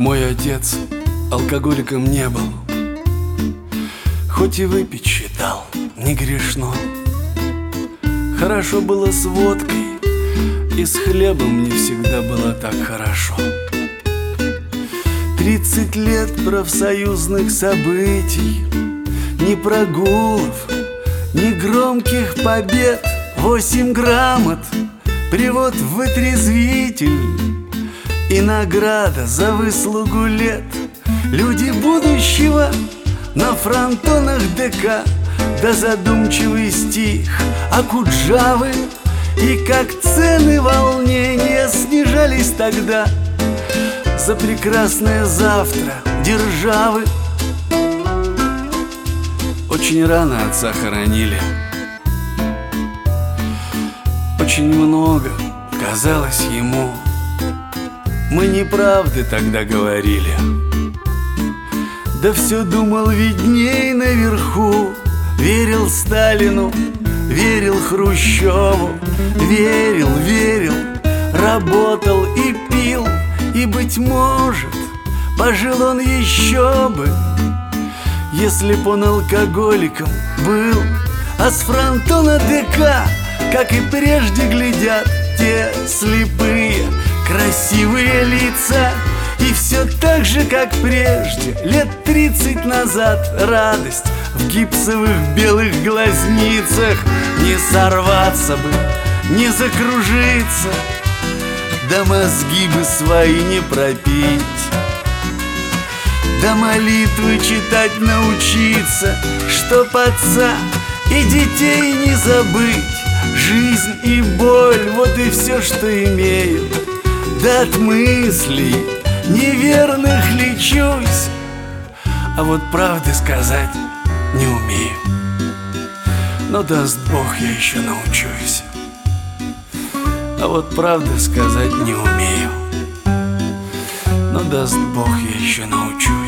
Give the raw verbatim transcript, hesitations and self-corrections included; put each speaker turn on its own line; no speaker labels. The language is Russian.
Мой отец алкоголиком не был, хоть и выпить считал не грешно. Хорошо было с водкой, и с хлебом не всегда было так хорошо. Тридцать лет профсоюзных событий, ни прогулов, ни громких побед, восемь грамот, привод в вытрезвитель и награда за выслугу лет. Люди будущего на фронтонах ДК, да задумчивый стих Акуджавы. И как цены волнения снижались тогда за прекрасное завтра державы. Очень рано отца хоронили, очень много казалось ему. Мы неправды тогда говорили, да все думал видней наверху. Верил Сталину, верил Хрущеву, верил, верил, работал и пил. И, быть может, пожил он еще бы, если б он алкоголиком был. А с фронтона ДК, как и прежде, глядят те слепые красивые лица. И все так же, как прежде, лет тридцать назад, радость в гипсовых белых глазницах. Не сорваться бы, не закружиться, да мозги бы свои не пропить, да молитвы читать научиться, чтоб отца и детей не забыть. Жизнь и боль, вот и все, что имею, да от мыслей неверных лечусь. А вот правды сказать не умею, но даст Бог, я еще научусь. А вот правды сказать не умею, но даст Бог, я еще научусь.